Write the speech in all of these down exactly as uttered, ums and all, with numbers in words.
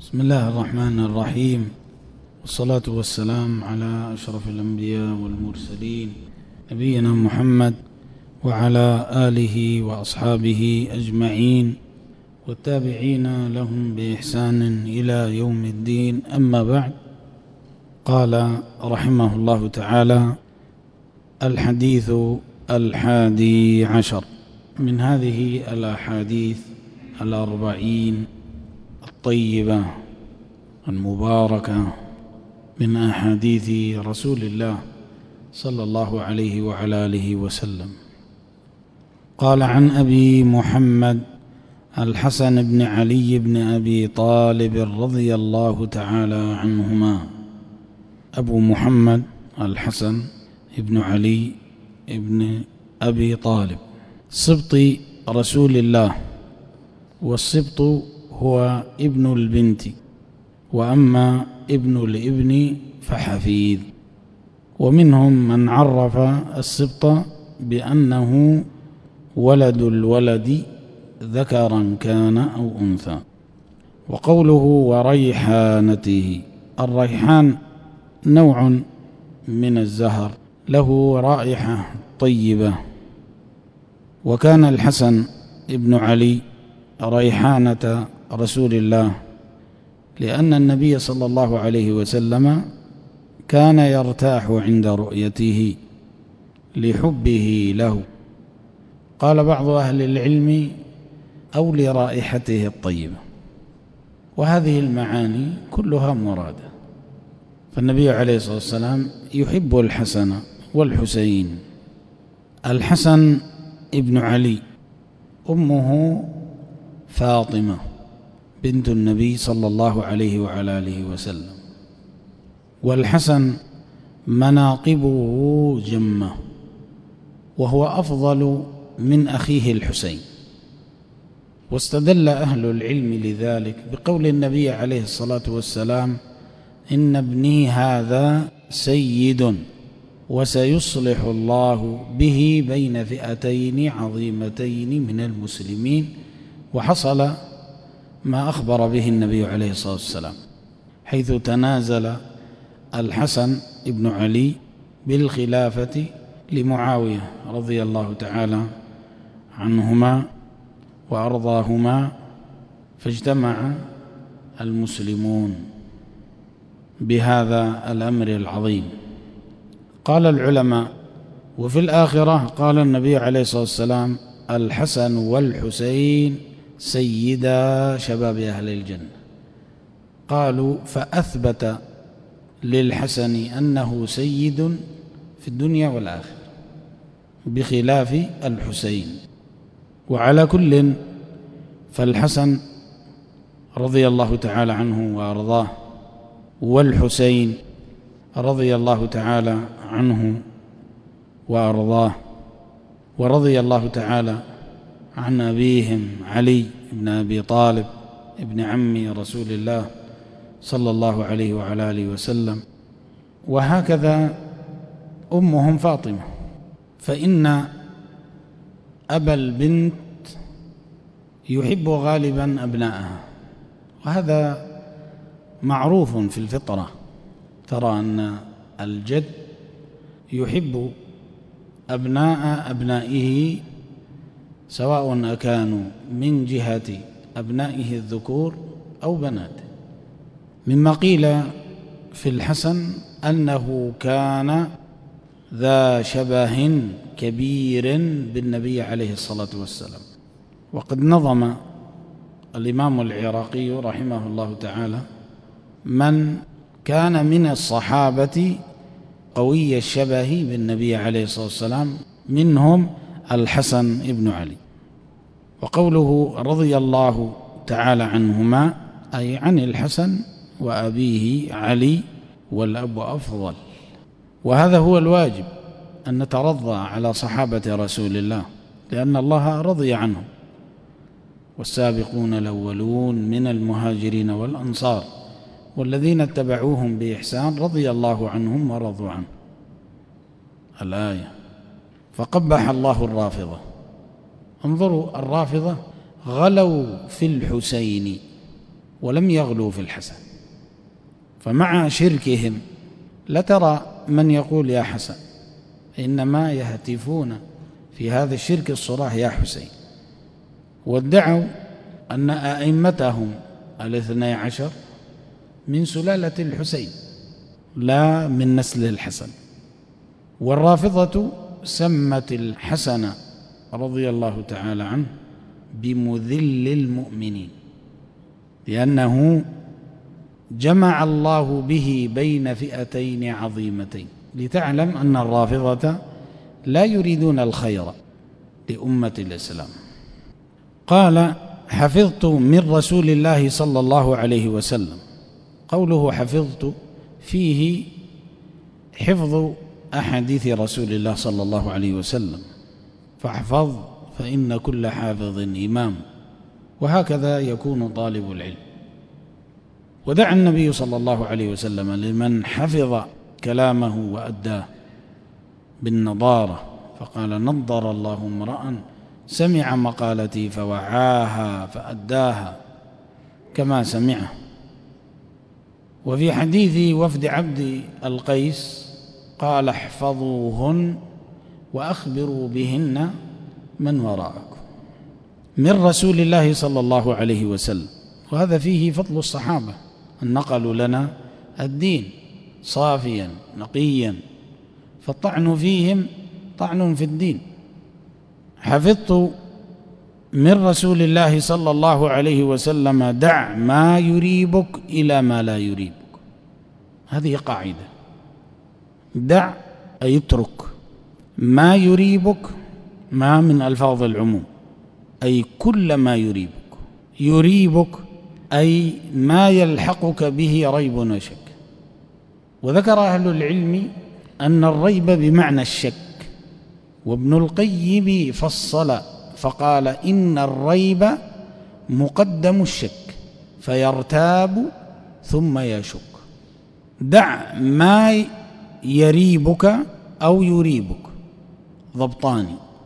بسم الله الرحمن الرحيم، والصلاة والسلام على أشرف الأنبياء والمرسلين نبينا محمد وعلى آله وأصحابه أجمعين والتابعين لهم بإحسان إلى يوم الدين. أما بعد، قال رحمه الله تعالى: الحديث الحادي عشر من هذه الأحاديث الأربعين الطيبة المباركة من أحاديث رسول الله صلى الله عليه وعلى آله وسلم. قال: عن أبي محمد الحسن بن علي بن أبي طالب رضي الله تعالى عنهما. أبو محمد الحسن بن علي بن أبي طالب سبط رسول الله، والسبط هو ابن البنت، وأما ابن الابن فحفيد. ومنهم من عرف السبط بأنه ولد الولد ذكرا كان أو أنثى. وقوله وريحانته، الريحان نوع من الزهر له رائحة طيبة، وكان الحسن ابن علي ريحانة رسول الله، لأن النبي صلى الله عليه وسلم كان يرتاح عند رؤيته لحبه له. قال بعض أهل العلم: أو لرائحته الطيبة. وهذه المعاني كلها مرادة، فالنبي عليه الصلاة والسلام يحب الحسن والحسين. الحسن ابن علي أمه فاطمة بنت النبي صلى الله عليه وعلى آله وسلم، والحسن مناقبه جمة، وهو أفضل من أخيه الحسين. واستدل أهل العلم لذلك بقول النبي عليه الصلاة والسلام: إن ابني هذا سيد وسيصلح الله به بين فئتين عظيمتين من المسلمين. وحصل ما أخبر به النبي عليه الصلاة والسلام، حيث تنازل الحسن ابن علي بالخلافة لمعاوية رضي الله تعالى عنهما وأرضاهما، فاجتمع المسلمون بهذا الأمر العظيم. قال العلماء: وفي الآخرة قال النبي عليه الصلاة والسلام: الحسن والحسين سيدا شباب أهل الجنة. قالوا: فأثبت للحسن أنه سيد في الدنيا والآخرة بخلاف الحسين. وعلى كل، فالحسن رضي الله تعالى عنه وأرضاه، والحسين رضي الله تعالى عنه وأرضاه، ورضي الله تعالى عن أبيهم علي بن أبي طالب ابن عم رسول الله صلى الله عليه وعلى آله وسلم. وهكذا أمهم فاطمة، فإن أبا البنت يحب غالبا أبنائها، وهذا معروف في الفطرة. ترى أن الجد يحب أبناء أبنائه، سواء أكانوا من جهة أبنائه الذكور أو بناته. مما قيل في الحسن أنه كان ذا شبه كبير بالنبي عليه الصلاة والسلام. وقد نظم الإمام العراقي رحمه الله تعالى من كان من الصحابة قوي الشبه بالنبي عليه الصلاة والسلام، منهم الحسن ابن علي. وقوله رضي الله تعالى عنهما أي عن الحسن وأبيه علي، والأب أفضل. وهذا هو الواجب، أن نترضى على صحابة رسول الله، لأن الله رضي عنهم. والسابقون الأولون من المهاجرين والأنصار والذين اتبعوهم بإحسان رضي الله عنهم ورضوا عنه. الآية. فقبح الله الرافضة. انظروا، الرافضة غلوا في الحسين ولم يغلوا في الحسن. فمع شركهم لترى من يقول يا حسن، إنما يهتفون في هذا الشرك الصراح يا حسين. وادعوا أن أئمتهم الاثني عشر من سلالة الحسين لا من نسل الحسن. والرافضة سمت الحسن رضي الله تعالى عنه بمذل المؤمنين، لأنه جمع الله به بين فئتين عظيمتين، لتعلم أن الرافضة لا يريدون الخير لأمة الإسلام. قال: حفظت من رسول الله صلى الله عليه وسلم. قوله حفظت فيه حفظ أحاديث رسول الله صلى الله عليه وسلم، فاحفظ فإن كل حافظ إمام، وهكذا يكون طالب العلم. ودعا النبي صلى الله عليه وسلم لمن حفظ كلامه وأداه بالنضارة، فقال: نضر الله امرأ سمع مقالتي فوعاها فأداها كما سمعه. وفي حديث وفد عبد القيس قال: احفظوهن وأخبروا بهن من وراءكم، من رسول الله صلى الله عليه وسلم. وهذا فيه فضل الصحابة أن نقلوا لنا الدين صافيا نقيا، فالطعن فيهم طعن في الدين. حفظت من رسول الله صلى الله عليه وسلم: دع ما يريبك إلى ما لا يريبك. هذه قاعدة، دع أي اترك، ما يريبك ما من ألفاظ العموم، أي كل ما يريبك. يريبك أي ما يلحقك به ريب وشك. وذكر أهل العلم أن الريب بمعنى الشك، وابن القيم فصل فقال: إن الريب مقدم الشك فيرتاب ثم يشك. دع ما يريبك أو يريبك، ضبطان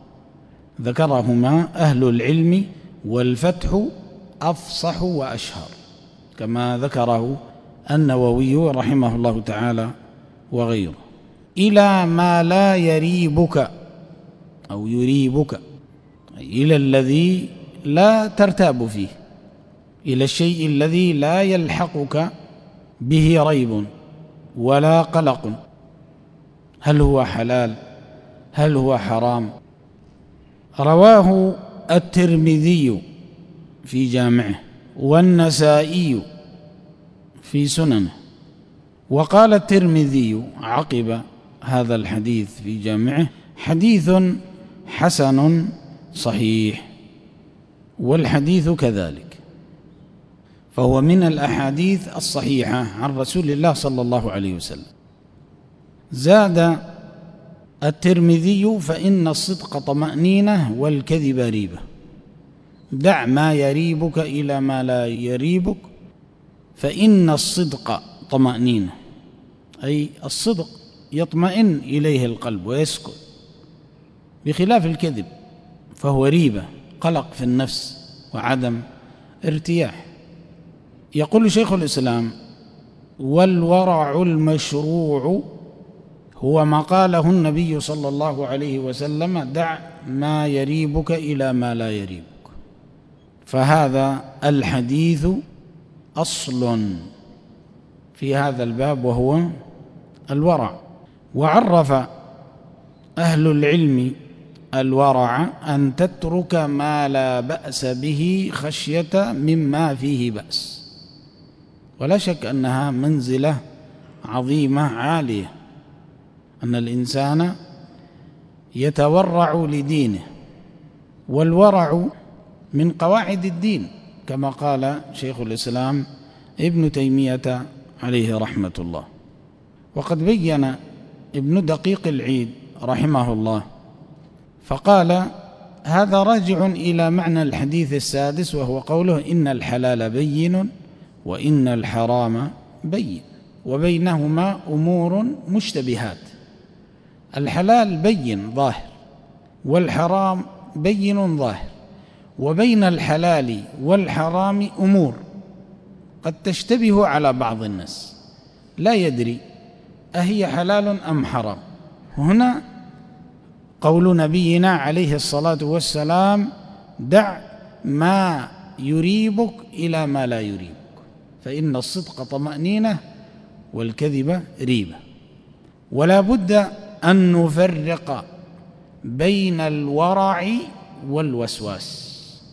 ذكرهما أهل العلم، والفتح أفصح وأشهر، كما ذكره النووي رحمه الله تعالى وغيره. إلى ما لا يريبك أو يريبك، إلى الذي لا ترتاب فيه، إلى الشيء الذي لا يلحقك به ريب ولا قلق، هل هو حلال هل هو حرام. رواه الترمذي في جامعه والنسائي في سننه. وقال الترمذي عقب هذا الحديث في جامعه: حديث حسن صحيح. والحديث كذلك، فهو من الأحاديث الصحيحة عن رسول الله صلى الله عليه وسلم. زاد الترمذي: فإن الصدق طمأنينة والكذب ريبة. دع ما يريبك إلى ما لا يريبك، فإن الصدق طمأنينة، أي الصدق يطمئن إليه القلب ويسكن، بخلاف الكذب فهو ريبة، قلق في النفس وعدم ارتياح. يقول شيخ الإسلام: والورع المشروع هو ما قاله النبي صلى الله عليه وسلم: دع ما يريبك إلى ما لا يريبك. فهذا الحديث أصل في هذا الباب وهو الورع. وعرف أهل العلم الورع أن تترك ما لا بأس به خشية مما فيه بأس. ولا شك أنها منزلة عظيمة عالية، أن الإنسان يتورع لدينه، والورع من قواعد الدين كما قال شيخ الإسلام ابن تيمية عليه رحمة الله. وقد بين ابن دقيق العيد رحمه الله فقال: هذا راجع إلى معنى الحديث السادس، وهو قوله: إن الحلال بين وإن الحرام بين، وبينهما أمور مشتبهات. الحلال بين ظاهر، والحرام بين ظاهر، وبين الحلال والحرام أمور قد تشتبه على بعض الناس، لا يدري أهي حلال أم حرام. هنا قول نبينا عليه الصلاة والسلام: دع ما يريبك إلى ما لا يريبك، فإن الصدق طمأنينة والكذب ريبة. ولا بد أن نفرق بين الورع والوسواس،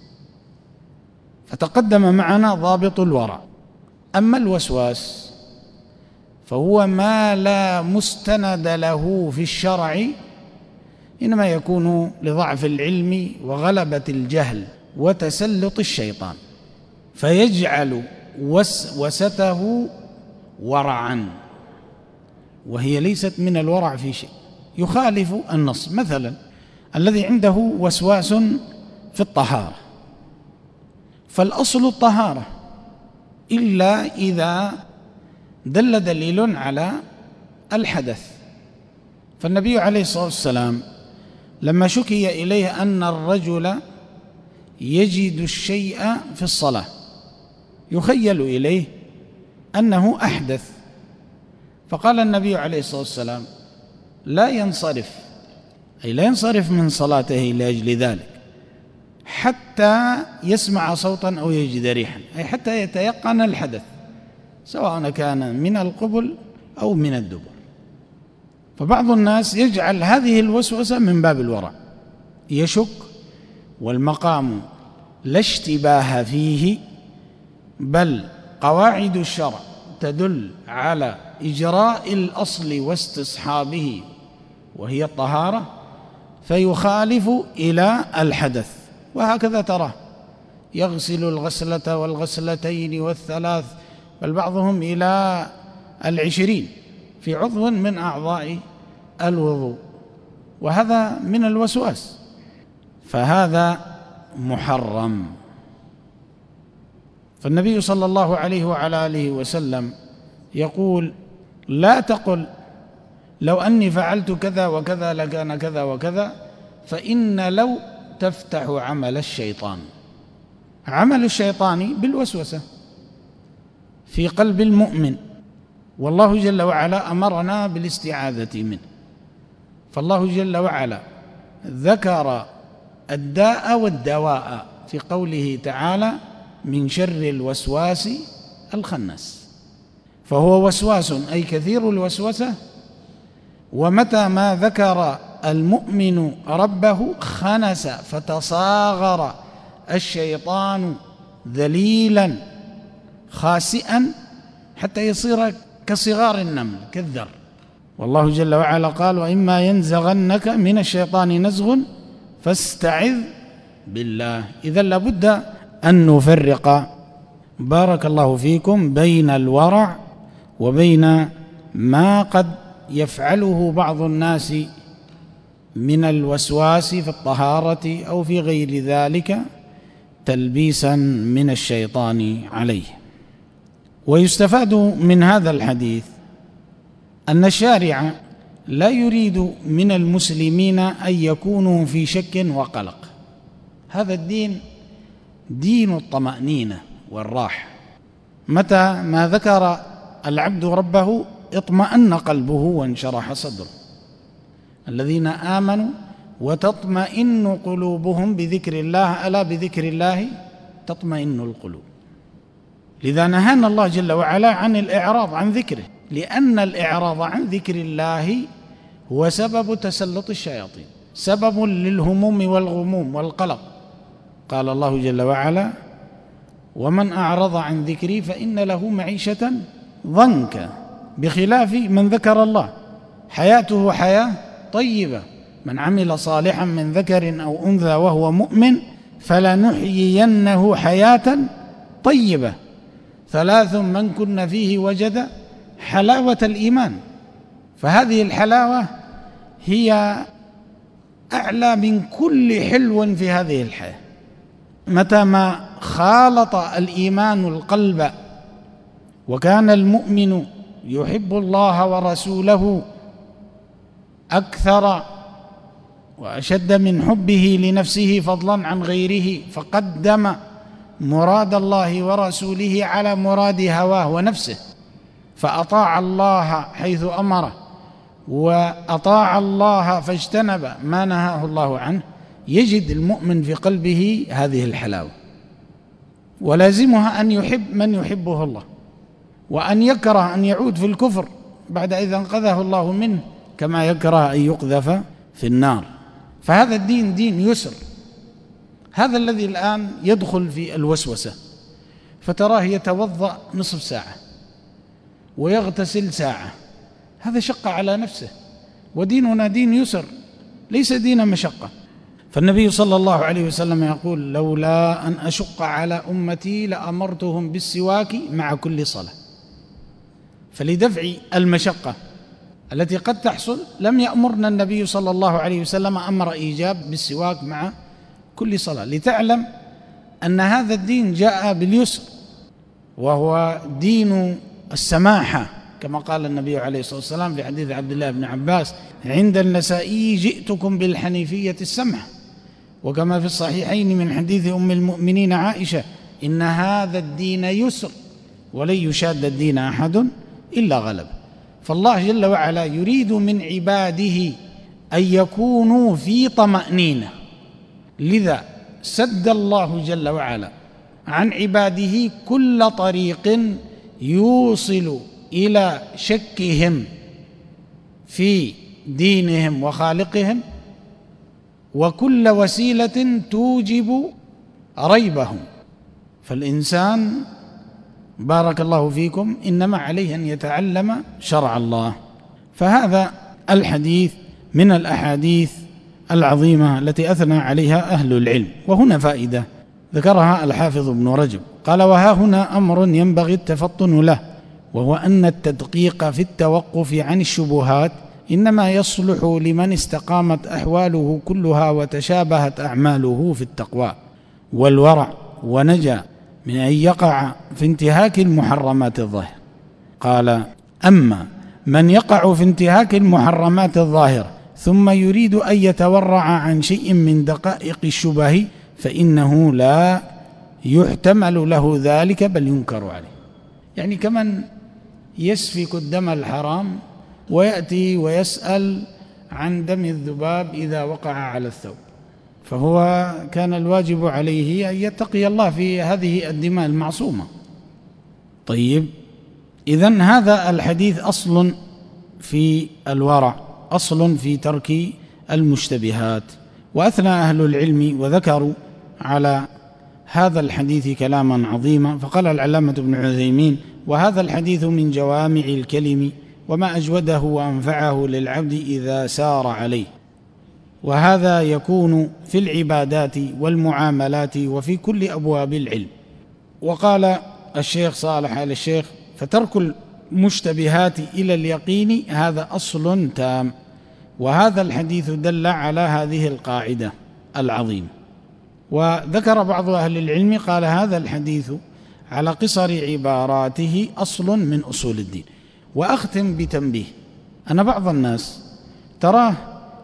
فتقدم معنا ضابط الورع. أما الوسواس فهو ما لا مستند له في الشرع، إنما يكون لضعف العلم وغلبة الجهل وتسلط الشيطان، فيجعل وسوسته ورعا، وهي ليست من الورع في شيء، يخالف النص. مثلا الذي عنده وسواس في الطهارة، فالأصل الطهارة، إلا إذا دل دليل على الحدث. فالنبي عليه الصلاة والسلام لما شكي إليه أن الرجل يجد الشيء في الصلاة، يخيل إليه أنه أحدث، فقال النبي عليه الصلاة والسلام: لا ينصرف، أي لا ينصرف من صلاته لأجل ذلك حتى يسمع صوتا أو يجد ريحا، أي حتى يتيقن الحدث، سواء كان من القبل أو من الدبر. فبعض الناس يجعل هذه الوسوسة من باب الورع، يشك، والمقام لا اشتباه فيه، بل قواعد الشرع تدل على إجراء الأصل واستصحابه وهي الطهارة، فيخالف إلى الحدث. وهكذا تراه يغسل الغسلة والغسلتين والثلاث، بل بعضهم إلى العشرين في عضو من أعضاء الوضوء، وهذا من الوسواس، فهذا محرم. فالنبي صلى الله عليه وعلى آله وسلم يقول: لا تقل لو أني فعلت كذا وكذا لكان كذا وكذا، فإن لو تفتح عمل الشيطان. عمل الشيطان بالوسوسة في قلب المؤمن، والله جل وعلا أمرنا بالاستعاذة منه. فالله جل وعلا ذكر الداء والدواء في قوله تعالى: من شر الوسواس الخناس. فهو وسواس أي كثير الوسوسة، ومتى ما ذكر المؤمن ربه خنس، فتصاغر الشيطان ذليلا خاسئا حتى يصير كصغار النمل كالذر. والله جل وعلا قال: وإما ينزغنك من الشيطان نزغ فاستعذ بالله. إذا لابد أن نفرق، بارك الله فيكم، بين الورع وبين ما قد يفعله بعض الناس من الوسواس في الطهارة أو في غير ذلك تلبيسا من الشيطان عليه. ويستفاد من هذا الحديث أن الشارع لا يريد من المسلمين أن يكونوا في شك وقلق. هذا الدين دين الطمأنينة والراحة، متى ما ذكر العبد ربه اطمأن قلبه وانشرح صدره. الذين آمنوا وتطمئن قلوبهم بذكر الله، ألا بذكر الله تطمئن القلوب. لذا نهانا الله جل وعلا عن الإعراض عن ذكره، لأن الإعراض عن ذكر الله هو سبب تسلط الشياطين، سبب للهموم والغموم والقلق. قال الله جل وعلا: ومن أعرض عن ذكري فإن له معيشة ضنكا، بخلاف من ذكر الله حياته حياة طيبة. من عمل صالحا من ذكر أو أنثى وهو مؤمن فلنحيينه حياة طيبة. ثلاث من كن فيه وجد حلاوة الإيمان. فهذه الحلاوة هي أعلى من كل حلو في هذه الحياة. متى ما خالط الإيمان القلب وكان المؤمن يحب الله ورسوله أكثر وأشد من حبه لنفسه فضلا عن غيره، فقدم مراد الله ورسوله على مراد هواه ونفسه، فأطاع الله حيث أمره وأطاع الله فاجتنب ما نهاه الله عنه، يجد المؤمن في قلبه هذه الحلاوة، ولازمها أن يحب من يحبه الله، وأن يكره أن يعود في الكفر بعد إذا أنقذه الله منه، كما يكره أن يقذف في النار. فهذا الدين دين يسر. هذا الذي الآن يدخل في الوسوسة، فتراه يتوضأ نصف ساعة ويغتسل ساعة، هذا شق على نفسه، وديننا دين يسر ليس دين مشقة. فالنبي صلى الله عليه وسلم يقول: لولا أن أشق على أمتي لأمرتهم بالسواك مع كل صلاة. فلدفع المشقة التي قد تحصل لم يأمرنا النبي صلى الله عليه وسلم أمر إيجاب بالسواك مع كل صلاة، لتعلم أن هذا الدين جاء باليسر، وهو دين السماحة، كما قال النبي عليه الصلاة والسلام في حديث عبد الله بن عباس عند النسائي: جئتكم بالحنيفية السمحة. وكما في الصحيحين من حديث أم المؤمنين عائشة: إن هذا الدين يسر ولن يشاد الدين أحد إلا غلب. فالله جل وعلا يريد من عباده أن يكونوا في طمأنينة، لذا سد الله جل وعلا عن عباده كل طريق يوصل إلى شكهم في دينهم وخالقهم، وكل وسيلة توجب ريبهم. فالإنسان بارك الله فيكم إنما عليه أن يتعلم شرع الله. فهذا الحديث من الأحاديث العظيمة التي أثنى عليها أهل العلم. وهنا فائدة ذكرها الحافظ ابن رجب، قال: وها هنا أمر ينبغي التفطن له، وهو أن التدقيق في التوقف عن الشبهات إنما يصلح لمن استقامت أحواله كلها وتشابهت أعماله في التقوى والورع، ونجا من أن يقع في انتهاك المحرمات الظاهرة. قال: أما من يقع في انتهاك المحرمات الظاهرة ثم يريد أن يتورع عن شيء من دقائق الشبه فإنه لا يحتمل له ذلك بل ينكر عليه. يعني كمن يسفك الدم الحرام ويأتي ويسأل عن دم الذباب إذا وقع على الثوب، فهو كان الواجب عليه أن يتقي الله في هذه الدماء المعصومة. طيب، إذن هذا الحديث أصل في الورع، أصل في ترك المشتبهات. وأثنى أهل العلم وذكروا على هذا الحديث كلاما عظيما، فقال العلامة ابن عثيمين: وهذا الحديث من جوامع الكلم وما أجوده وأنفعه للعبد إذا سار عليه، وهذا يكون في العبادات والمعاملات وفي كل أبواب العلم. وقال الشيخ صالح آل الشيخ: فترك المشتبهات إلى اليقين هذا أصل تام. وهذا الحديث دل على هذه القاعدة العظيمة. وذكر بعض أهل العلم قال: هذا الحديث على قصر عباراته أصل من أصول الدين. وأختم بتنبيه: أن بعض الناس تراه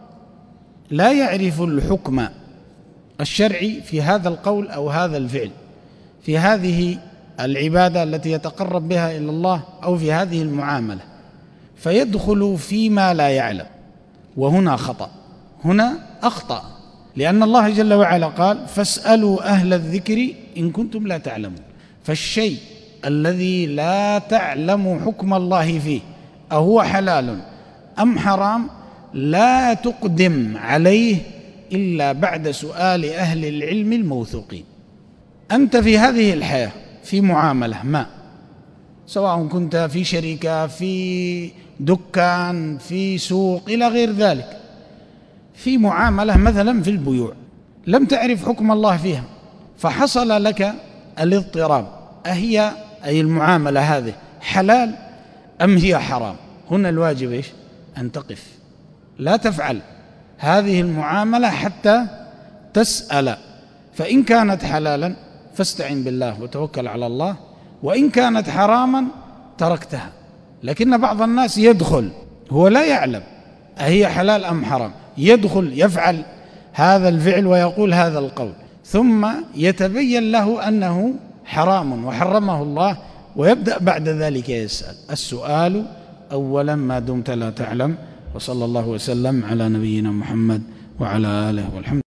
لا يعرف الحكم الشرعي في هذا القول أو هذا الفعل، في هذه العبادة التي يتقرب بها إلى الله أو في هذه المعاملة، فيدخل فيما لا يعلم، وهنا خطأ، هنا أخطأ، لأن الله جل وعلا قال: فاسألوا أهل الذكر إن كنتم لا تعلمون. فالشيء الذي لا تعلم حكم الله فيه أهو حلال أم حرام لا تقدم عليه إلا بعد سؤال أهل العلم الموثوقين. أنت في هذه الحياة في معاملة ما، سواء كنت في شركة، في دكان، في سوق، إلى غير ذلك، في معاملة مثلا في البيوع لم تعرف حكم الله فيها، فحصل لك الاضطراب، أهي أي المعاملة هذه حلال أم هي حرام؟ هنا الواجب إيش؟ أن تقف، لا تفعل هذه المعاملة حتى تسأل. فإن كانت حلالا فاستعن بالله وتوكل على الله، وإن كانت حراما تركتها. لكن بعض الناس يدخل هو لا يعلم أهي حلال أم حرام، يدخل يفعل هذا الفعل ويقول هذا القول، ثم يتبين له أنه حرام وحرمه الله، ويبدأ بعد ذلك يسأل. السؤال أولا ما دمت لا تعلم. وصلى الله وسلم على نبينا محمد وعلى آله والحمد